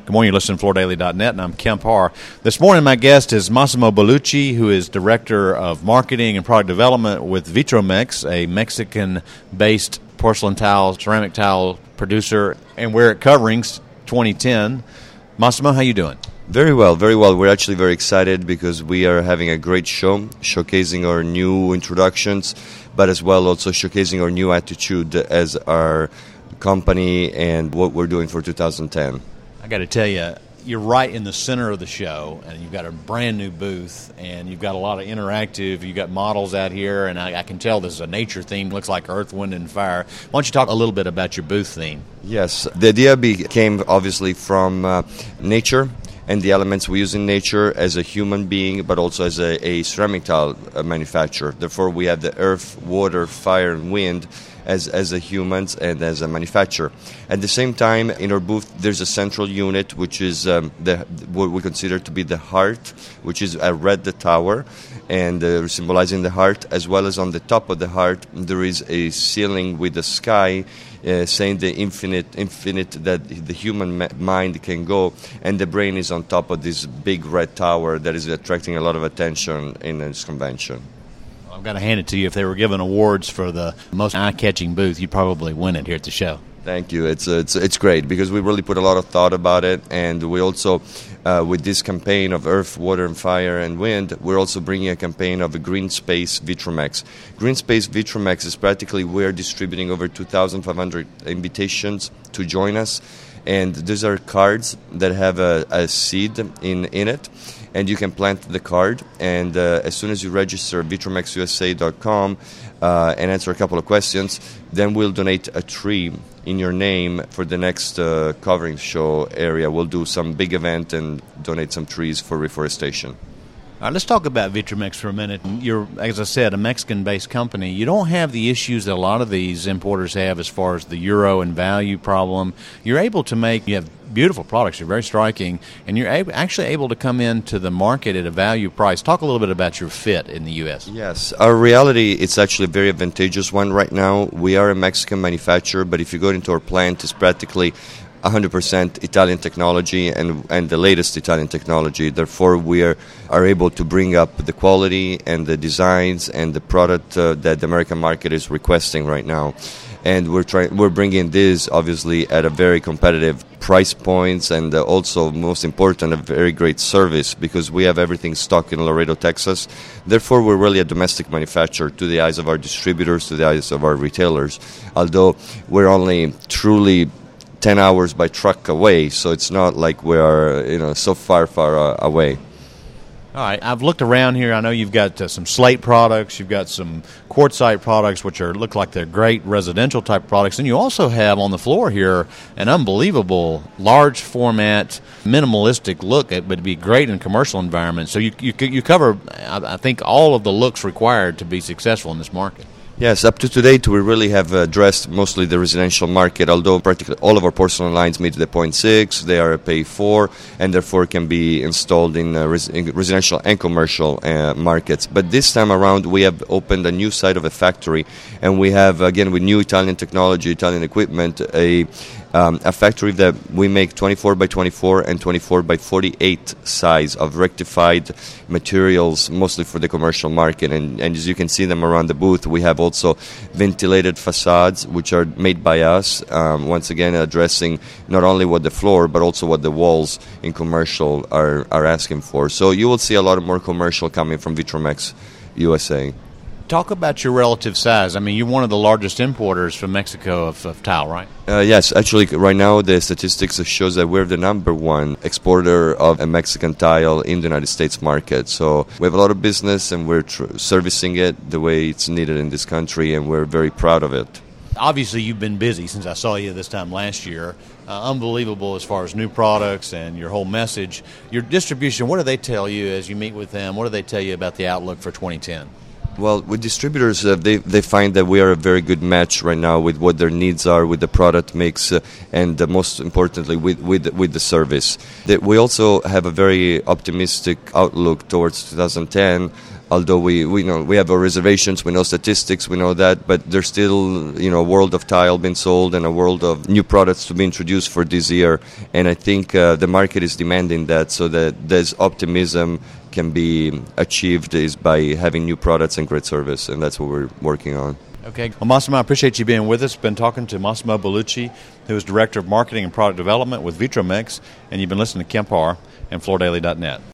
Good morning, you're listening to FloorDaily.net, and I'm Kemp Harr. This morning, my guest is Massimo Bellucci, who is Director of Marketing and Product Development with Vitromex, a Mexican-based porcelain tile, ceramic tile producer, and we're at Coverings 2010. Massimo, how you doing? Very well, very well. We're actually very excited because we are having a great show, showcasing our new introductions, but as well also showcasing our new attitude as our company and what we're doing for 2010. I got to tell you, you're right in the center of the show, and you've got a brand new booth, and you've got a lot of interactive. You've got models out here, and I can tell this is a nature theme. Looks like Earth, Wind, and Fire. Why don't you talk a little bit about your booth theme? Yes, the idea came obviously from nature and the elements we use in nature as a human being, but also as a ceramic tile manufacturer. Therefore, we have the earth, water, fire, and wind as a humans and as a manufacturer. At the same time, in our booth, there's a central unit, which is what we consider to be the heart, which is a red tower, and symbolizing the heart, as well as on the top of the heart, there is a ceiling with the sky, saying the infinite that the human mind can go, and the brain is on top of this big red tower that is attracting a lot of attention in this convention. I've got to hand it to you. If they were giving awards for the most eye-catching booth, you'd probably win it here at the show. Thank you. It's great because we really put a lot of thought about it, and we also, with this campaign of Earth, Water, and Fire and Wind, we're also bringing a campaign of a Green Space Vitromex. Green Space Vitromex is practically we're distributing over 2,500 invitations to join us, and these are cards that have a seed in it. And you can plant the card, and as soon as you register at vitromexusa.com and answer a couple of questions, then we'll donate a tree in your name for the next covering show area. We'll do some big event and donate some trees for reforestation. All right, let's talk about Vitromex for a minute. You're, as I said, a Mexican-based company. You don't have the issues that a lot of these importers have as far as the euro and value problem. You're able to you have beautiful products. You're very striking, and you're actually able to come into the market at a value price. Talk a little bit about your fit in the U.S. Yes, our reality, it's actually a very advantageous one right now. We are a Mexican manufacturer, but if you go into our plant, it's practically 100% Italian technology and the latest Italian technology. Therefore, we are able to bring up the quality and the designs and the product that the American market is requesting right now. And we're bringing this obviously at a very competitive price points, and also most important, a very great service because we have everything stocked in Laredo, Texas. Therefore, we're really a domestic manufacturer to the eyes of our distributors, to the eyes of our retailers. Although we're only truly 10 hours by truck away, so it's not like we are so far away. All right, I've looked around here. I know you've got some slate products, you've got some quartzite products, which look like they're great residential type products, and you also have on the floor here an unbelievable large format, minimalistic look. It would be great in commercial environments. So you cover, I think, all of the looks required to be successful in this market. Yes, up to date, we really have addressed mostly the residential market, although practically all of our porcelain lines meet the 0.6, they are a Pay 4, and therefore can be installed in residential and commercial markets. But this time around, we have opened a new site of a factory, and we have, again, with new Italian technology, Italian equipment, a factory that we make 24 by 24 and 24 by 48 size of rectified materials, mostly for the commercial market. And as you can see them around the booth, we have also ventilated facades, which are made by us, once again addressing not only what the floor, but also what the walls in commercial are asking for. So you will see a lot more commercial coming from Vitromex USA. Talk about your relative size. I mean, you're one of the largest importers from Mexico of tile, right? Yes, actually, right now the statistics shows that we're the number one exporter of a Mexican tile in the United States market. So we have a lot of business, and we're servicing it the way it's needed in this country, and we're very proud of it. Obviously, you've been busy since I saw you this time last year. Unbelievable as far as new products and your whole message. Your distribution, what do they tell you as you meet with them? What do they tell you about the outlook for 2010? Well, with distributors, they find that we are a very good match right now with what their needs are, with the product mix, and most importantly, with the service. We also have a very optimistic outlook towards 2010, although we know we have our reservations, we know statistics, we know that, but there's still a world of tile being sold and a world of new products to be introduced for this year. And I think the market is demanding that, so that there's optimism can be achieved is by having new products and great service, and that's what we're working on. Okay. Well, Massimo, I appreciate you being with us. Been talking to Massimo Bellucci, who is Director of Marketing and Product Development with Vitromix, and you've been listening to Kemp Harr and FloorDaily.net.